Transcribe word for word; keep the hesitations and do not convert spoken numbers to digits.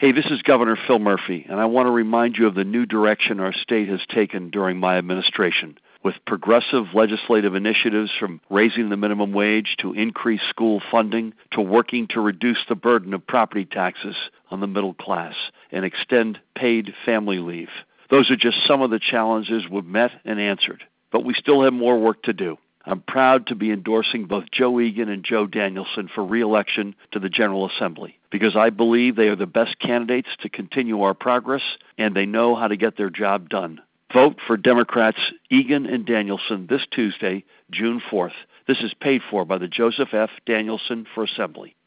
Hey, this is Governor Phil Murphy, and I want to remind you of the new direction our state has taken during my administration, with progressive legislative initiatives from raising the minimum wage to increase school funding to working to reduce the burden of property taxes on the middle class and extend paid family leave. Those are just some of the challenges we've met and answered, but we still have more work to do. I'm proud to be endorsing both Joe Egan and Joe Danielson for re-election to the General Assembly because I believe they are the best candidates to continue our progress and they know how to get their job done. Vote for Democrats Egan and Danielson this Tuesday, June fourth. This is paid for by the Joseph F. Danielson for Assembly.